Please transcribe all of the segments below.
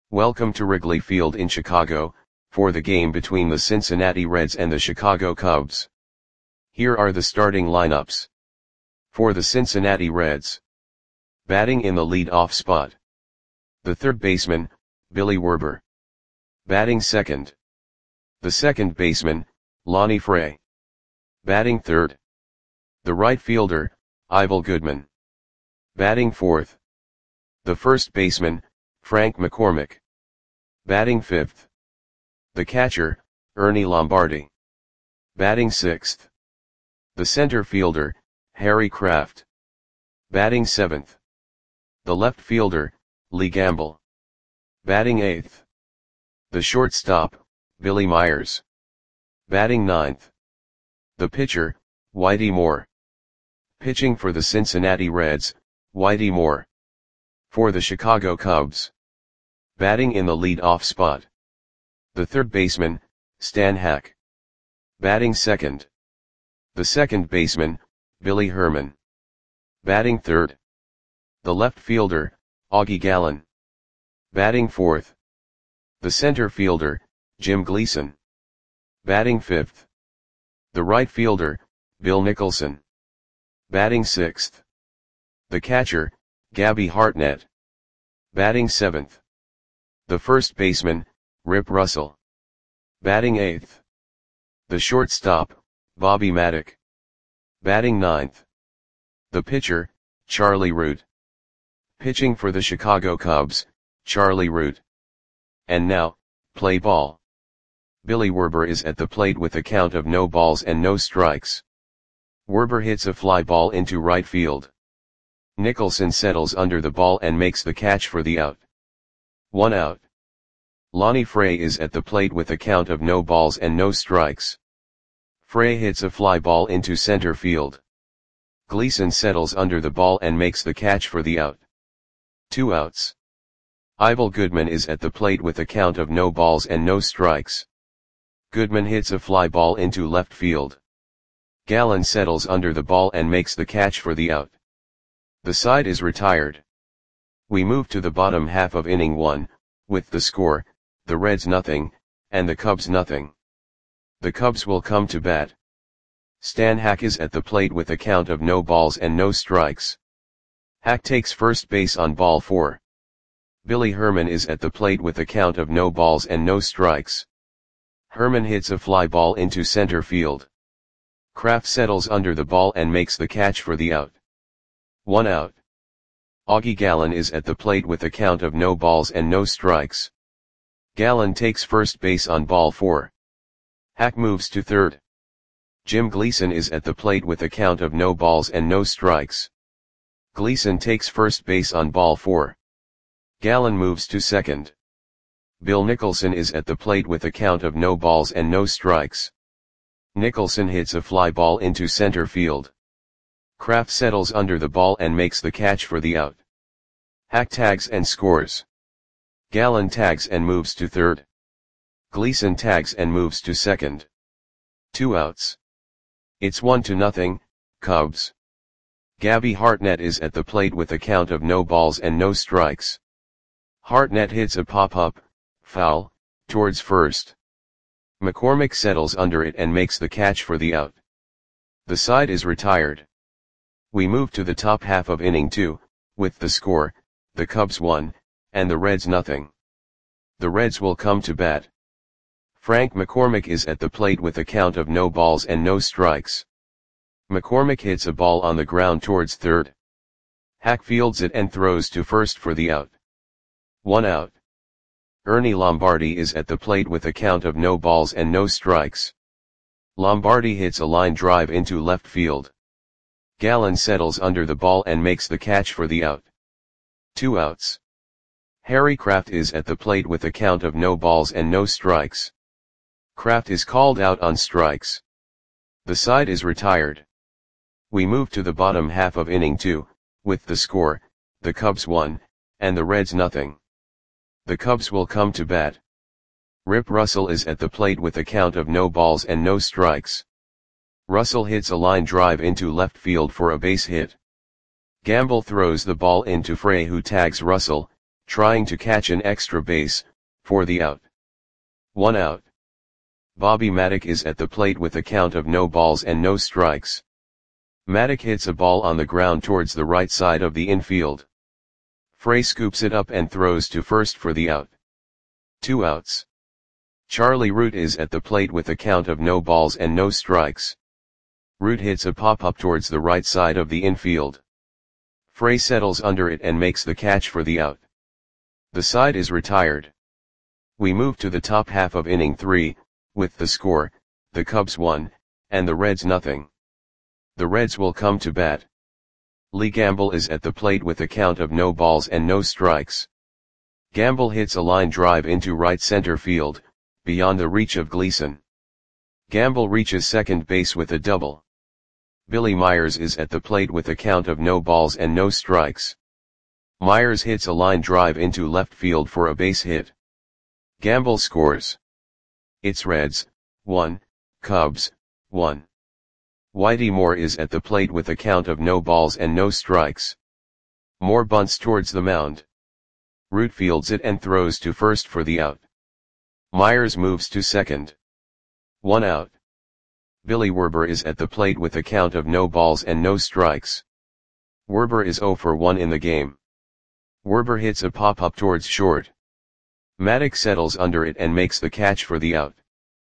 Welcome to Wrigley Field in Chicago, for the game between the Cincinnati Reds and the Chicago Cubs. Here are the starting lineups. For the Cincinnati Reds. Batting in the lead-off spot. The third baseman, Billy Werber. Batting second. The second baseman, Lonnie Fray. Batting third. The right fielder, Ivel Goodman. Batting fourth. The first baseman, Frank McCormick. Batting fifth. The catcher, Ernie Lombardi. Batting sixth. The center fielder, Harry Kraft. Batting seventh. The left fielder, Lee Gamble. Batting eighth. The shortstop, Billy Myers. Batting ninth. The pitcher, Whitey Moore. Pitching for the Cincinnati Reds, Whitey Moore. For the Chicago Cubs. Batting in the lead-off spot. The third baseman, Stan Hack. Batting second. The second baseman, Billy Herman. Batting third. The left fielder, Augie Gallen. Batting fourth. The center fielder, Jim Gleason. Batting fifth. The right fielder, Bill Nicholson. Batting sixth. The catcher, Gabby Hartnett. Batting seventh. The first baseman, Rip Russell. Batting eighth. The shortstop, Bobby Maddock. Batting ninth. The pitcher, Charlie Root. Pitching for the Chicago Cubs, Charlie Root. And now, play ball. Billy Werber is at the plate with a count of no balls and no strikes. Werber hits a fly ball into right field. Nicholson settles under the ball and makes the catch for the out. 1 out. Lonnie Fray is at the plate with a count of no balls and no strikes. Fray hits a fly ball into center field. Gleason settles under the ball and makes the catch for the out. 2 outs. Ivel Goodman is at the plate with a count of no balls and no strikes. Goodman hits a fly ball into left field. Gallen settles under the ball and makes the catch for the out. The side is retired. We move to the bottom half of inning 1, with the score, the Reds nothing, and the Cubs nothing. The Cubs will come to bat. Stan Hack is at the plate with a count of no balls and no strikes. Hack takes first base on ball 4. Billy Herman is at the plate with a count of no balls and no strikes. Herman hits a fly ball into center field. Kraft settles under the ball and makes the catch for the out. 1 out. Augie Gallen is at the plate with a count of no balls and no strikes. Gallen takes first base on ball 4. Hack moves to third. Jim Gleason is at the plate with a count of no balls and no strikes. Gleason takes first base on ball 4. Gallen moves to second. Bill Nicholson is at the plate with a count of no balls and no strikes. Nicholson hits a fly ball into center field. Kraft settles under the ball and makes the catch for the out. Hack tags and scores. Gallen tags and moves to third. Gleason tags and moves to second. 2 outs. It's 1-0, Cubs. Gabby Hartnett is at the plate with a count of no balls and no strikes. Hartnett hits a pop-up, foul, towards first. McCormick settles under it and makes the catch for the out. The side is retired. We move to the top half of inning 2, with the score, the Cubs 1, and the Reds nothing. The Reds will come to bat. Frank McCormick is at the plate with a count of no balls and no strikes. McCormick hits a ball on the ground towards third. Hack fields it and throws to first for the out. 1 out. Ernie Lombardi is at the plate with a count of no balls and no strikes. Lombardi hits a line drive into left field. Gallen settles under the ball and makes the catch for the out. 2 outs. Harry Kraft is at the plate with a count of no balls and no strikes. Kraft is called out on strikes. The side is retired. We move to the bottom half of inning 2, with the score, the Cubs 1, and the Reds nothing. The Cubs will come to bat. Rip Russell is at the plate with a count of no balls and no strikes. Russell hits a line drive into left field for a base hit. Gamble throws the ball into Fray, who tags Russell, Trying to catch an extra base, for the out. 1 out. Bobby Maddock is at the plate with a count of no balls and no strikes. Maddock hits a ball on the ground towards the right side of the infield. Frey scoops it up and throws to first for the out. 2 outs. Charlie Root is at the plate with a count of no balls and no strikes. Root hits a pop-up towards the right side of the infield. Frey settles under it and makes the catch for the out. The side is retired. We move to the top half of inning 3, with the score, the Cubs 1, and the Reds nothing. The Reds will come to bat. Lee Gamble is at the plate with a count of no balls and no strikes. Gamble hits a line drive into right center field, beyond the reach of Gleason. Gamble reaches second base with a double. Billy Myers is at the plate with a count of no balls and no strikes. Myers hits a line drive into left field for a base hit. Gamble scores. It's Reds, 1, Cubs, 1. Whitey Moore is at the plate with a count of no balls and no strikes. Moore bunts towards the mound. Root fields it and throws to first for the out. Myers moves to second. 1 out. Billy Werber is at the plate with a count of no balls and no strikes. Werber is 0 for 1 in the game. Werber hits a pop-up towards short. Maddock settles under it and makes the catch for the out.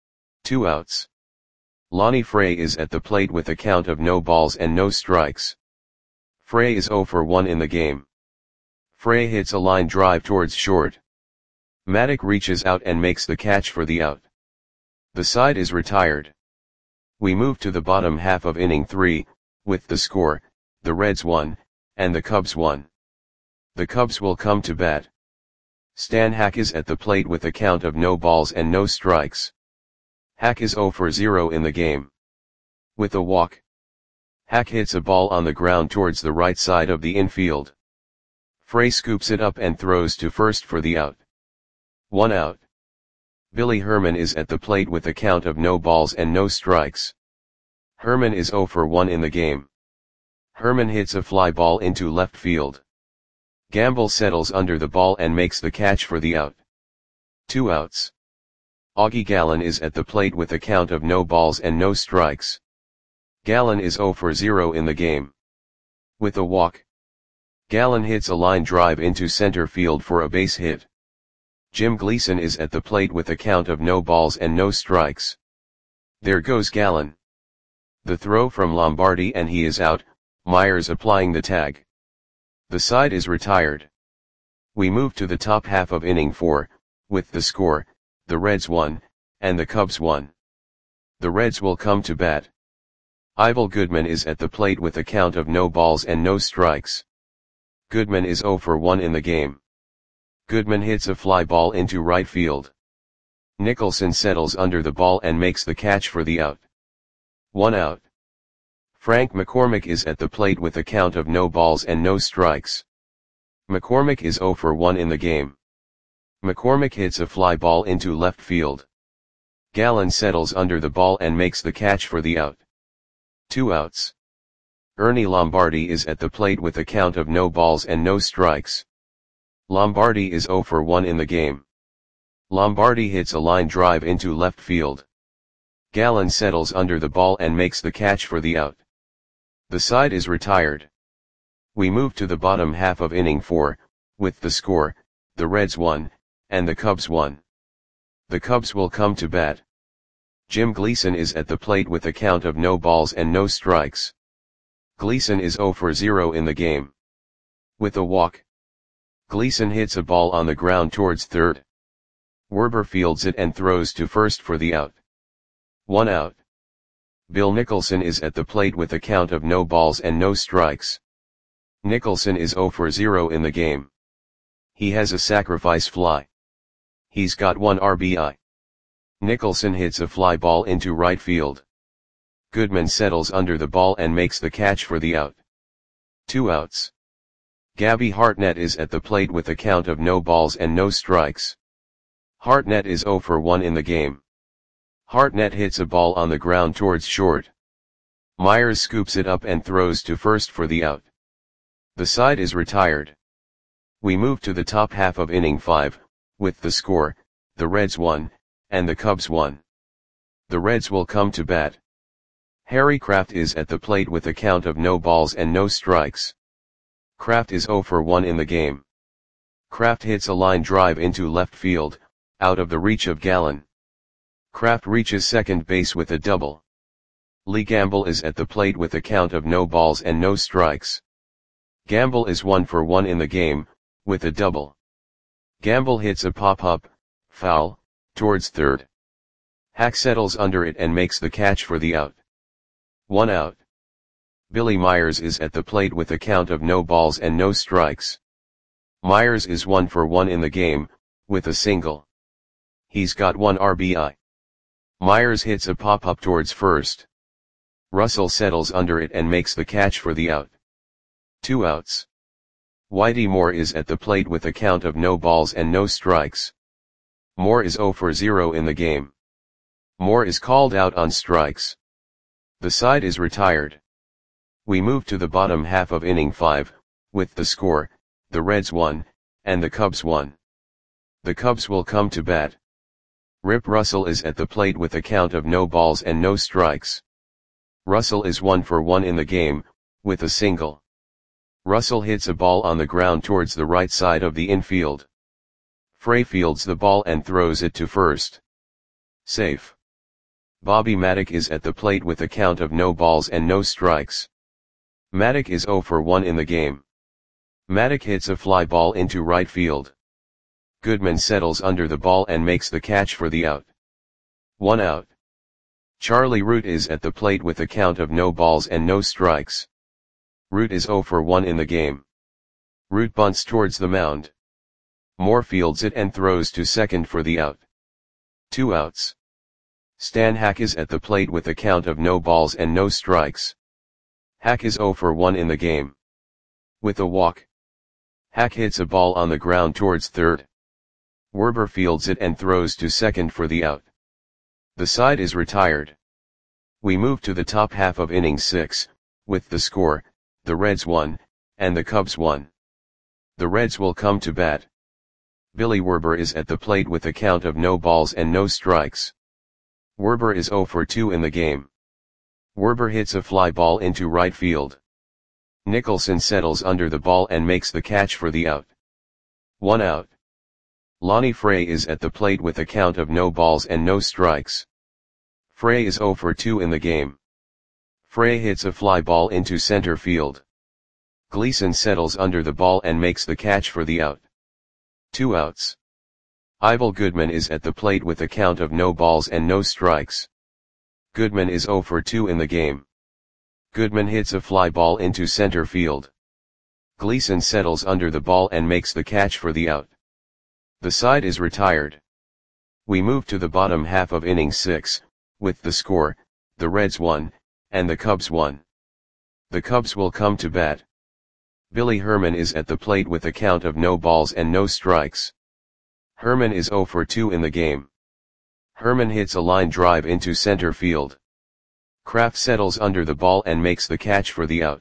2 outs. Lonnie Frey is at the plate with a count of no balls and no strikes. Frey is 0 for 1 in the game. Frey hits a line drive towards short. Maddock reaches out and makes the catch for the out. The side is retired. We move to the bottom half of inning 3, with the score, the Reds 1, and the Cubs 1. The Cubs will come to bat. Stan Hack is at the plate with a count of no balls and no strikes. Hack is 0 for 0 in the game. With a walk. Hack hits a ball on the ground towards the right side of the infield. Frey scoops it up and throws to first for the out. 1 out. Billy Herman is at the plate with a count of no balls and no strikes. Herman is 0 for 1 in the game. Herman hits a fly ball into left field. Gamble settles under the ball and makes the catch for the out. 2 outs. Augie Gallen is at the plate with a count of no balls and no strikes. Gallen is 0 for 0 in the game. With a walk. Gallen hits a line drive into center field for a base hit. Jim Gleason is at the plate with a count of no balls and no strikes. There goes Gallen. The throw from Lombardi and he is out, Myers applying the tag. The side is retired. We move to the top half of inning 4, with the score, the Reds 1, and the Cubs 1. The Reds will come to bat. Ivel Goodman is at the plate with a count of no balls and no strikes. Goodman is 0 for 1 in the game. Goodman hits a fly ball into right field. Nicholson settles under the ball and makes the catch for the out. 1 out. Frank McCormick is at the plate with a count of no balls and no strikes. McCormick is 0 for 1 in the game. McCormick hits a fly ball into left field. Gallen settles under the ball and makes the catch for the out. 2 outs. Ernie Lombardi is at the plate with a count of no balls and no strikes. Lombardi is 0 for 1 in the game. Lombardi hits a line drive into left field. Gallen settles under the ball and makes the catch for the out. The side is retired. We move to the bottom half of inning 4, with the score, the Reds 1, and the Cubs 1. The Cubs will come to bat. Jim Gleason is at the plate with a count of no balls and no strikes. Gleason is 0 for 0 in the game. With a walk. Gleason hits a ball on the ground towards third. Werber fields it and throws to first for the out. 1 out. Bill Nicholson is at the plate with a count of no balls and no strikes. Nicholson is 0 for 0 in the game. He has a sacrifice fly. He's got 1 RBI. Nicholson hits a fly ball into right field. Goodman settles under the ball and makes the catch for the out. 2 outs. Gabby Hartnett is at the plate with a count of no balls and no strikes. Hartnett is 0 for 1 in the game. Hartnett hits a ball on the ground towards short. Myers scoops it up and throws to first for the out. The side is retired. We move to the top half of inning 5, with the score, the Reds won, and the Cubs won. The Reds will come to bat. Harry Kraft is at the plate with a count of no balls and no strikes. Kraft is 0 for 1 in the game. Kraft hits a line drive into left field, out of the reach of Gallen. Kraft reaches second base with a double. Lee Gamble is at the plate with a count of no balls and no strikes. Gamble is 1 for 1 in the game, with a double. Gamble hits a pop-up, foul, towards third. Hack settles under it and makes the catch for the out. 1 out. Billy Myers is at the plate with a count of no balls and no strikes. Myers is 1 for 1 in the game, with a single. He's got 1 RBI. Myers hits a pop-up towards first. Russell settles under it and makes the catch for the out. 2 outs. Whitey Moore is at the plate with a count of no balls and no strikes. Moore is 0 for 0 in the game. Moore is called out on strikes. The side is retired. We move to the bottom half of inning 5, with the score, the Reds won, and the Cubs won. The Cubs will come to bat. Rip Russell is at the plate with a count of no balls and no strikes. Russell is 1 for 1 in the game, with a single. Russell hits a ball on the ground towards the right side of the infield. Frey fields the ball and throws it to first. Safe. Bobby Maddock is at the plate with a count of no balls and no strikes. Maddock is 0 for 1 in the game. Maddock hits a fly ball into right field. Goodman settles under the ball and makes the catch for the out. 1 out. Charlie Root is at the plate with a count of no balls and no strikes. Root is 0 for 1 in the game. Root bunts towards the mound. Moore fields it and throws to second for the out. 2 outs. Stan Hack is at the plate with a count of no balls and no strikes. Hack is 0 for 1 in the game. With a walk. Hack hits a ball on the ground towards third. Werber fields it and throws to second for the out. The side is retired. We move to the top half of inning 6, with the score, the Reds won, and the Cubs won. The Reds will come to bat. Billy Werber is at the plate with a count of no balls and no strikes. Werber is 0 for 2 in the game. Werber hits a fly ball into right field. Nicholson settles under the ball and makes the catch for the out. 1 out. Lonnie Frey is at the plate with a count of no balls and no strikes. Frey is 0 for 2 in the game. Frey hits a fly ball into center field. Gleason settles under the ball and makes the catch for the out. 2 outs. Ivel Goodman is at the plate with a count of no balls and no strikes. Goodman is 0 for 2 in the game. Goodman hits a fly ball into center field. Gleason settles under the ball and makes the catch for the out. The side is retired. We move to the bottom half of inning 6, with the score, the Reds won, and the Cubs won. The Cubs will come to bat. Billy Herman is at the plate with a count of no balls and no strikes. Herman is 0 for 2 in the game. Herman hits a line drive into center field. Kraft settles under the ball and makes the catch for the out.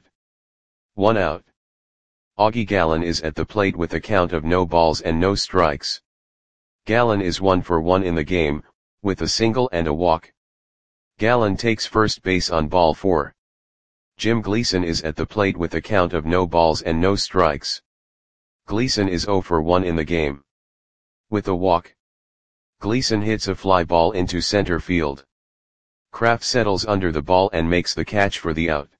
1 out. Augie Gallen is at the plate with a count of no balls and no strikes. Gallen is 1 for 1 in the game, with a single and a walk. Gallen takes first base on ball 4. Jim Gleason is at the plate with a count of no balls and no strikes. Gleason is 0 for 1 in the game. With a walk. Gleason hits a fly ball into center field. Kraft settles under the ball and makes the catch for the out.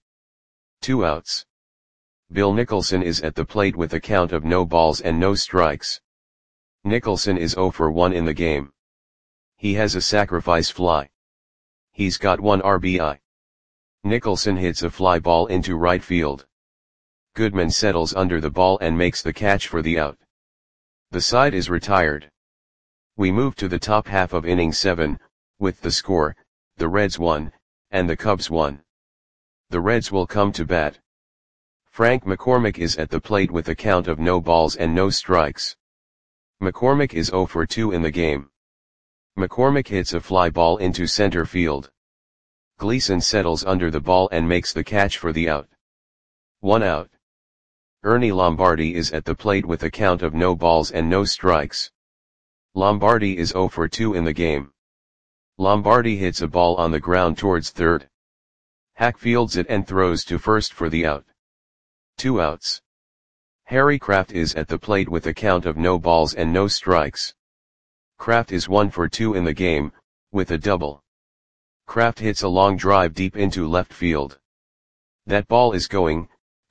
2 outs. Bill Nicholson is at the plate with a count of no balls and no strikes. Nicholson is 0 for 1 in the game. He has a sacrifice fly. He's got 1 RBI. Nicholson hits a fly ball into right field. Goodman settles under the ball and makes the catch for the out. The side is retired. We move to the top half of inning 7, with the score, the Reds won, and the Cubs won. The Reds will come to bat. Frank McCormick is at the plate with a count of no balls and no strikes. McCormick is 0 for 2 in the game. McCormick hits a fly ball into center field. Gleason settles under the ball and makes the catch for the out. 1 out. Ernie Lombardi is at the plate with a count of no balls and no strikes. Lombardi is 0 for 2 in the game. Lombardi hits a ball on the ground towards third. Hack fields it and throws to first for the out. 2 outs. Harry Kraft is at the plate with a count of no balls and no strikes. Kraft is 1 for 2 in the game, with a double. Kraft hits a long drive deep into left field. That ball is gone.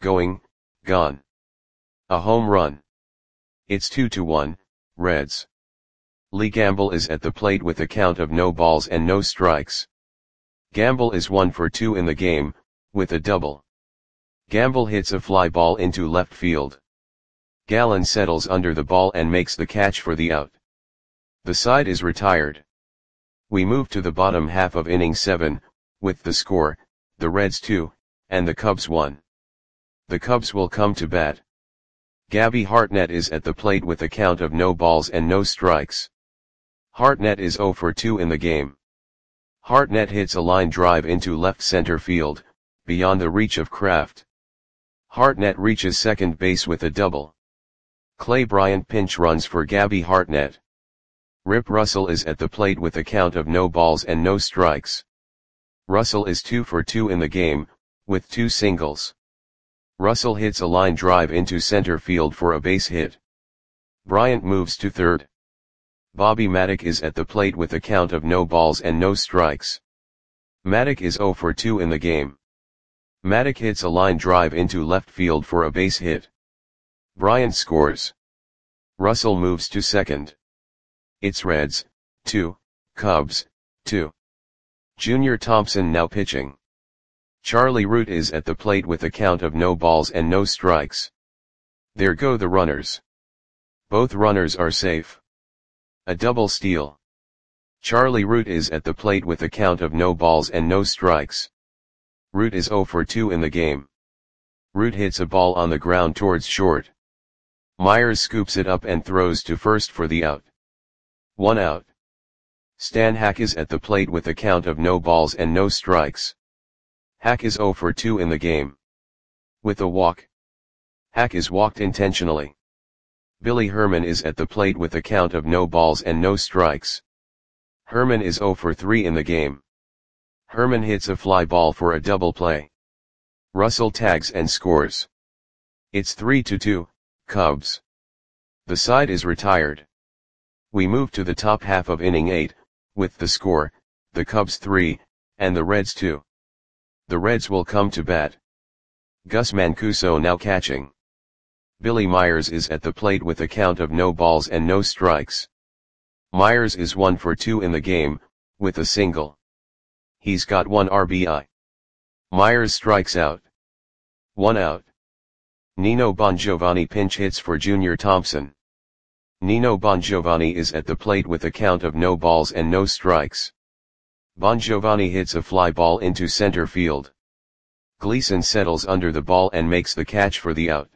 A home run. It's 2-1, Reds. Lee Gamble is at the plate with a count of no balls and no strikes. Gamble is 1 for 2 in the game, with a double. Gamble hits a fly ball into left field. Gallen settles under the ball and makes the catch for the out. The side is retired. We move to the bottom half of inning 7, with the score, the Reds 2, and the Cubs 1. The Cubs will come to bat. Gabby Hartnett is at the plate with a count of no balls and no strikes. Hartnett is 0 for 2 in the game. Hartnett hits a line drive into left center field, beyond the reach of Kraft. Hartnett reaches second base with a double. Clay Bryant pinch runs for Gabby Hartnett. Rip Russell is at the plate with a count of no balls and no strikes. Russell is 2 for 2 in the game, with 2 singles. Russell hits a line drive into center field for a base hit. Bryant moves to third. Bobby Maddock is at the plate with a count of no balls and no strikes. Maddock is 0 for 2 in the game. Maddock hits a line drive into left field for a base hit. Bryant scores. Russell moves to second. It's Reds, 2, Cubs, 2. Junior Thompson now pitching. Charlie Root is at the plate with a count of no balls and no strikes. There go the runners. Both runners are safe. A double steal. Charlie Root is at the plate with a count of no balls and no strikes. Root is 0 for 2 in the game. Root hits a ball on the ground towards short. Myers scoops it up and throws to first for the out. 1 out. Stan Hack is at the plate with a count of no balls and no strikes. Hack is 0 for 2 in the game. With a walk. Hack is walked intentionally. Billy Herman is at the plate with a count of no balls and no strikes. Herman is 0 for 3 in the game. Herman hits a fly ball for a double play. Russell tags and scores. It's 3-2, Cubs. The side is retired. We move to the top half of inning 8, with the score, the Cubs 3, and the Reds 2. The Reds will come to bat. Gus Mancuso now catching. Billy Myers is at the plate with a count of no balls and no strikes. Myers is 1 for 2 in the game, with a single. He's got 1 RBI. Myers strikes out. 1 out. Nino Bongiovanni pinch hits for Junior Thompson. Nino Bongiovanni is at the plate with a count of no balls and no strikes. Bongiovanni hits a fly ball into center field. Gleason settles under the ball and makes the catch for the out.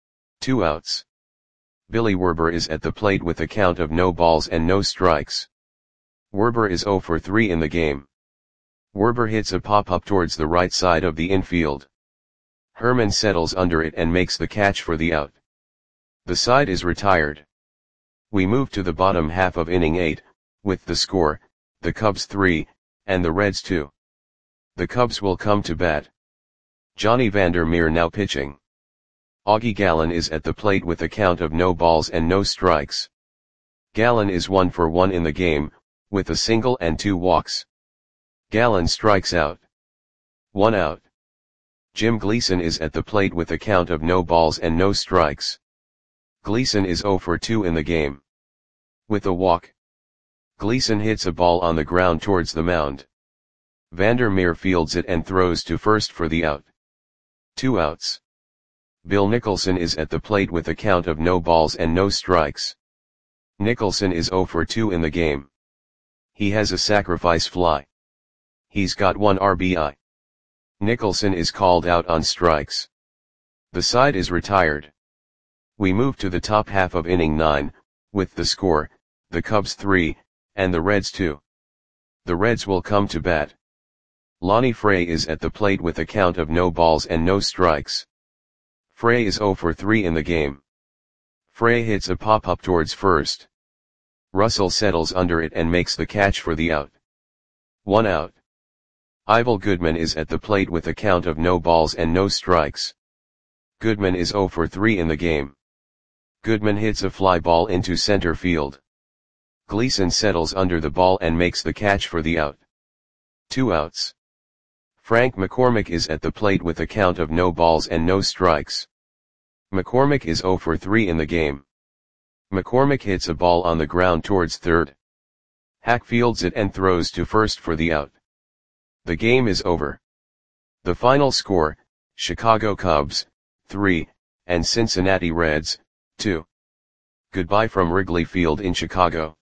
2 outs. Billy Werber is at the plate with a count of no balls and no strikes. Werber is 0 for 3 in the game. Werber hits a pop-up towards the right side of the infield. Herman settles under it and makes the catch for the out. The side is retired. We move to the bottom half of inning 8, with the score, the Cubs 3, and the Reds 2. The Cubs will come to bat. Johnny Vandermeer now pitching. Augie Gallen is at the plate with a count of no balls and no strikes. Gallen is 1 for 1 in the game, with a single and 2 walks. Gallen strikes out. 1 out. Jim Gleason is at the plate with a count of no balls and no strikes. Gleason is 0 for 2 in the game. With a walk. Gleason hits a ball on the ground towards the mound. Vandermeer fields it and throws to first for the out. 2 outs. Bill Nicholson is at the plate with a count of no balls and no strikes. Nicholson is 0 for 2 in the game. He has a sacrifice fly. He's got 1 RBI. Nicholson is called out on strikes. The side is retired. We move to the top half of inning 9, with the score, the Cubs 3, and the Reds 2. The Reds will come to bat. Lonnie Frey is at the plate with a count of no balls and no strikes. Frey is 0 for 3 in the game. Frey hits a pop-up towards first. Russell settles under it and makes the catch for the out. 1 out. Ivel Goodman is at the plate with a count of no balls and no strikes. Goodman is 0 for 3 in the game. Goodman hits a fly ball into center field. Gleason settles under the ball and makes the catch for the out. 2 outs. Frank McCormick is at the plate with a count of no balls and no strikes. McCormick is 0 for 3 in the game. McCormick hits a ball on the ground towards third. Hack fields it and throws to first for the out. The game is over. The final score, Chicago Cubs, 3, and Cincinnati Reds, 2. Goodbye from Wrigley Field in Chicago.